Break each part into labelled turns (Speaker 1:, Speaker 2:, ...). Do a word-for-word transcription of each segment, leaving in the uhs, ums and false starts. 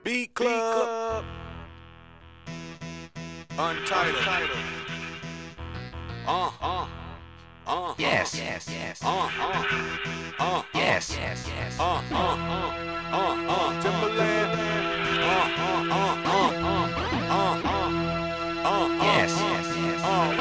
Speaker 1: Beat Club, Untitled. Uh, uh, uh,
Speaker 2: yes, yes, yes.
Speaker 1: Uh, uh, uh,
Speaker 2: yes, yes, yes.
Speaker 1: Uh, uh, uh, uh, uh, Timberland. Uh, uh, uh, uh, uh, uh, uh,
Speaker 2: yes, yes, yes.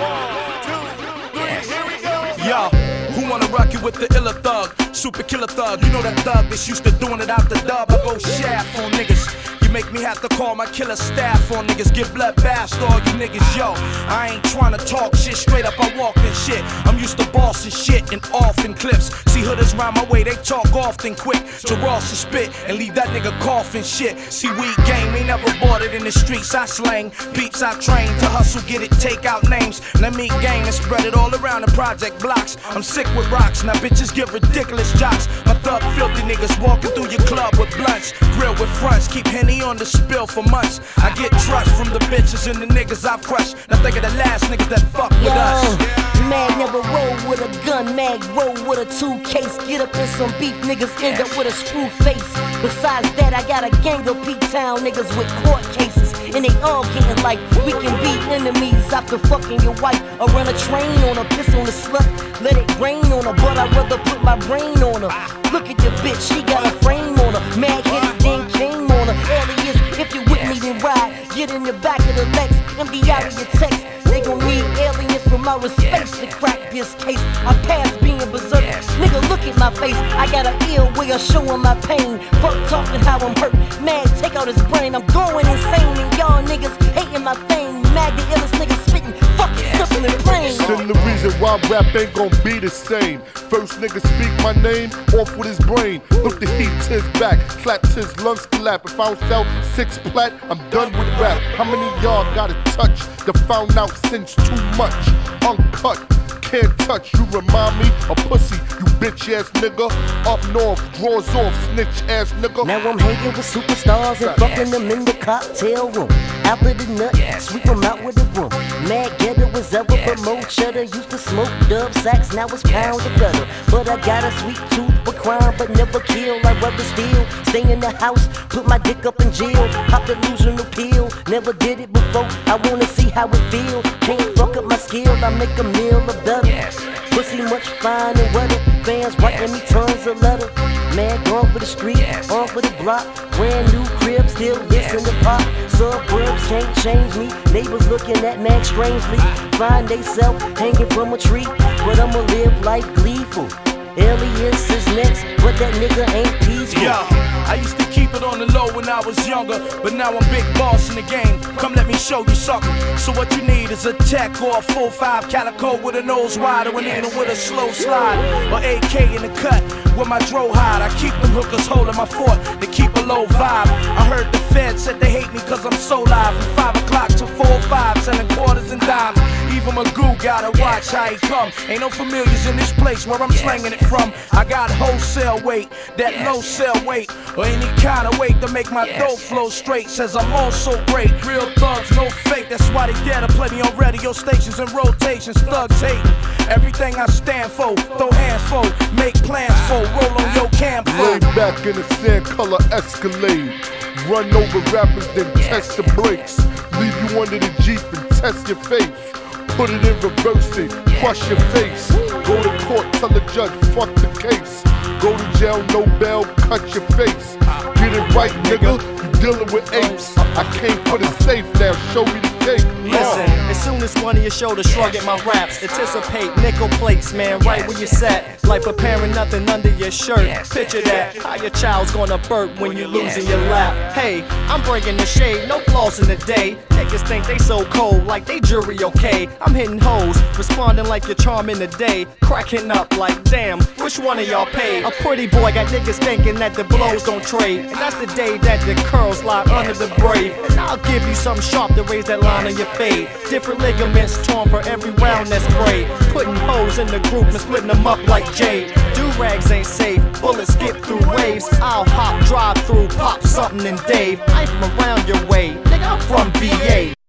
Speaker 1: Uh, one, two, three,
Speaker 2: yes.
Speaker 1: Here we go.
Speaker 3: Yo, who wanna rock you with the illa thug? Super killer thug, you know that thug that's used to doing it out the dub. I go shaft on niggas. Make me have to call my killer staff on niggas. Get blood bath all you niggas, yo. I ain't tryna talk shit, straight up I walk in shit. I'm used to bossing shit and off in clips. See hooders round my way, they talk often quick. To Ross and spit and leave that nigga coughing shit. See weed game, they never bought it in the streets. I slang, peeps I train to hustle, get it, take out names. Let me gang and spread it all around the project blocks. I'm sick with rocks, now bitches give ridiculous jocks. My thug filthy niggas walking through your club with blunts. Grill with fronts, keep Henny on the spill for months. I get trust from the bitches and the niggas I've crushed. Now think of the last niggas that fuck with
Speaker 4: Yo,
Speaker 3: us.
Speaker 4: Mag never roll with a gun, Mag roll with a two case. Get up in some beef, niggas end up with a screw face. Besides that, I got a gang of P-Town niggas with court cases. And they all getting like we can be enemies after fucking your wife. Or run a train on her, piss on the slut, let it rain on her. But I'd rather put my brain on her. Look at your bitch, she got a frame on her. Mag hit it, then came on her. Alias, if you with me, then ride. Get in the back of the Lex, and be out of your text. They gon' need aliens from outer space to crack this case. I pass being berserk. Nigga, look at my face. I got an ill way of showing my pain. Fuck talking how I'm hurt. Mag, take out his brain. I'm going insane, and y'all niggas hating my fame. Mag, the illest nigga spitting, fucking sipping and playing.
Speaker 5: Send the reason why rap ain't gon' be the same. First nigga speak my name, off with his brain. Look the heat to his back, clap to his lungs clap. If I don't sell six plat, I'm done with rap. How many y'all gotta touch the found out since too much? Uncut, can't touch, you remind me of pussy, you bitch ass nigga. Up north, draws off, snitch ass nigga.
Speaker 4: Now I'm hanging with superstars and fucking them in the cocktail room. After the nut, sweep them out with the room. Mad ghetto was ever, but more cheddar. Used to smoke dub sacks, now it's pound of butter. But I got a sweet tooth for crime, but never kill. I'd rather steal, stay in the house, put my dick up in jail. Pop the delusional pill, never did it before. I wanna see how it feel. Can't fuck up my skill, I make a meal of butter. Pussy much fine and weather. Fans writing me tons of letters. Man, gone for the street, on for the block. Brand new crib, still listen to pop. Suburbs can't change me. Neighbors looking at man strangely. Find they self hanging from a tree. But I'ma live life gleeful. Alias is next, but that nigga ain't peaceful.
Speaker 3: Yo, I used to keep it on the low when I was younger, but now I'm big boss in the game. Come let me show you something. So what you need is a tech or a full five calico with a nose wide, or an anal with a slow slide, or A K in the cut with my dro hide. I keep them hookers holding my fort to keep a low vibe. I heard the feds said they hate me cause I'm so live. From five o'clock to four or five, selling quarters and dimes. Even Magoo gotta watch how he come. Ain't no familiars in this place where I'm slanging it from. I got wholesale weight, that low sell weight, or any kind of weight to make my dough flow straight. Says I'm all so great, real thugs, no fake. That's why they dare to play me on radio stations and rotations. Thugs hate everything I stand for, throw hands for, make plans for, roll on your camp for.
Speaker 5: Lay back in a sand color Escalade. Run over rappers, then test the brakes. Leave you under the Jeep and test your faith. Put it in reverse it, crush your face. Go to court, tell the judge, fuck the case. Go to jail, no bail, cut your face. Get it right, nigga, you dealing with apes. I came for the safe, now show me the cake.
Speaker 6: Listen, as soon as one of your shoulders shrug at my raps, anticipate nickel plates, man, right where you sat. Like preparing nothing under your shirt. Picture that, how your child's gonna burp when you losing your lap. Hey, I'm bringing the shade, no flaws in the day. Niggas think they so cold, like they jury okay. I'm hitting hoes, responding like your charm in the day. Cracking up like damn, which one of y'all paid? A pretty boy got niggas thinking that the blows don't trade. And that's the day that the curls lie under the braid. And I'll give you something sharp to raise that line on your fade. Different ligaments torn for every round that's sprayed. Putting hoes in the group and splitting them up like jade. Do-rags ain't safe, bullets skip through waves. I'll hop, drive through, pop something in Dave. I'm from around your way, nigga, I'm from B A.